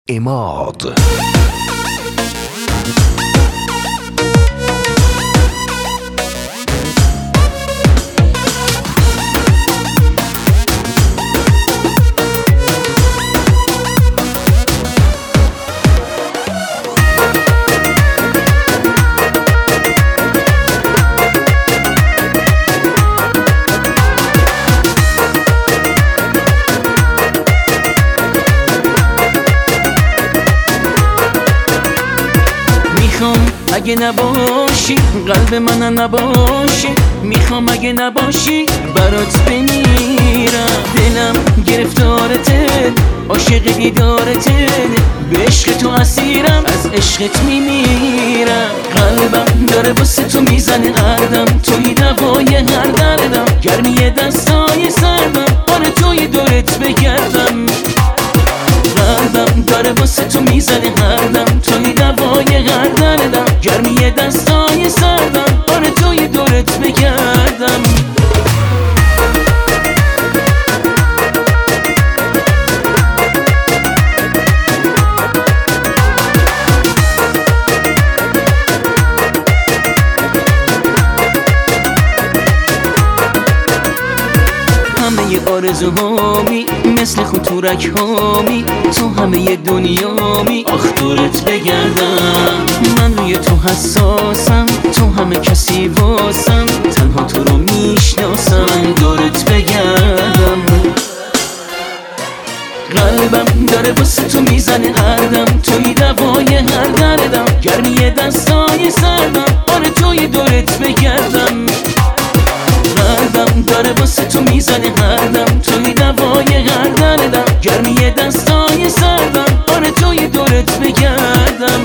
عماد. اگه نباشی قلب من نباشی، میخوام اگه نباشی برات بمیرم. دلم گرفتارته، عاشق دیدارته، به عشق تو اسیرم، از عشقت میمیرم. قلبم داره واسه تو میزنه هردم، توی دوای هر دردم، گرمی دستای سردم، آره توی دورت بگردم. قلبم داره واسه تو میزنه هردم، توی دوای هر دردم، گرمی دستای سردم، آره توی دورت بگردم. همه آرزوهامی مثل خطورک هامی، تو همه دنیامی، آخ دورت بگردم. من روی تو حساسم، تو همه کسی واسم، تنها تو رو میشناسم، من دورت بگردم. قلبم داره واسه تو میزنه هردم، توی دوای هر دردم، گرمی دستای سردم، آره توی دورت بگردم. قلبم داره واسه تو میزنه هردم، توی دوای هر دردم، گرمی دستای سردم، آره توی دورت بگردم.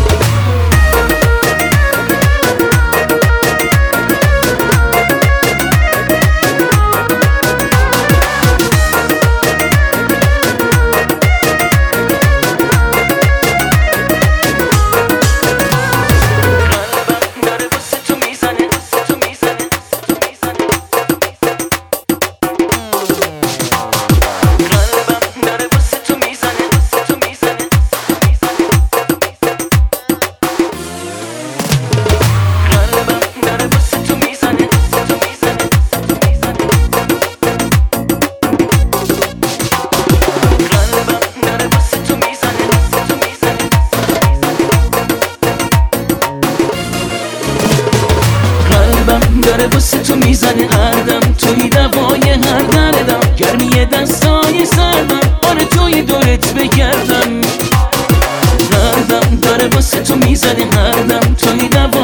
داره واسه تو میزنه هردم، توی دوای هر دردم، گرمی دستای سردم، آره توی دورت بگردم. قلبم داره واسه تو میزنه هردم، توی دوای